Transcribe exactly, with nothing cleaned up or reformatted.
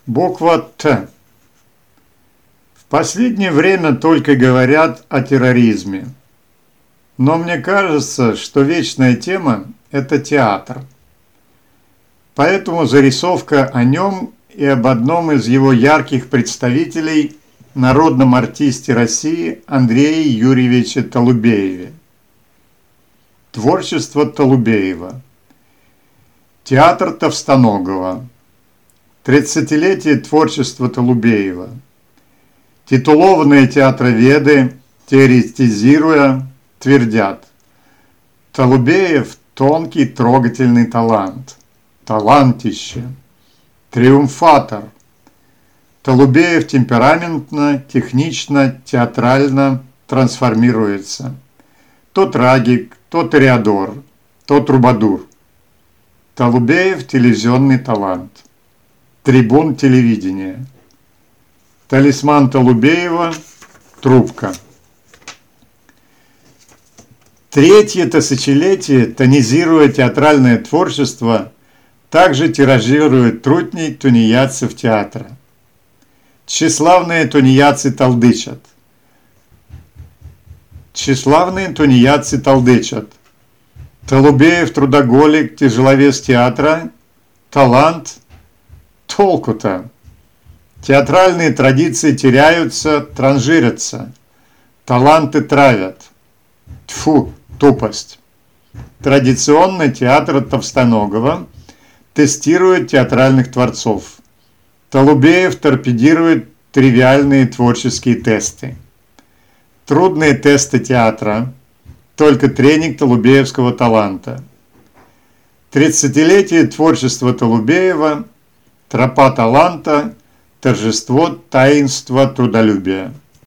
Буква Т. В последнее время только говорят о терроризме. Но мне кажется, что вечная тема – это театр. Поэтому зарисовка о нем и об одном из его ярких представителей – народном артисте России Андрее Юрьевиче Толубееве. Творчество Толубеева. Театр Товстоногова. Тридцатилетие творчества Толубеева. Титулованные театроведы, теоретизируя, твердят: Толубеев – тонкий, трогательный талант, талантище, триумфатор. Толубеев темпераментно, технично, театрально трансформируется. То трагик, то тореадор, то трубадур. Толубеев – телевизионный талант. Трибун телевидения. Талисман Толубеева – трубка. Третье тысячелетие, тонизируя театральное творчество, также тиражирует трутней тунеядцев театра. Тщеславные тунеядцы толдычат. Тщеславные тунеядцы толдычат. Толубеев трудоголик, тяжеловес театра, талант, толку-то. Театральные традиции теряются, транжирятся, таланты травят. Тьфу, тупость. Традиционно театр Товстоногова тестирует театральных творцов. Толубеев торпедирует тривиальные творческие тесты. Трудные тесты театра, только тренинг толубеевского таланта. Тридцатилетие творчества Толубеева, тропа таланта, торжество таинства трудолюбия.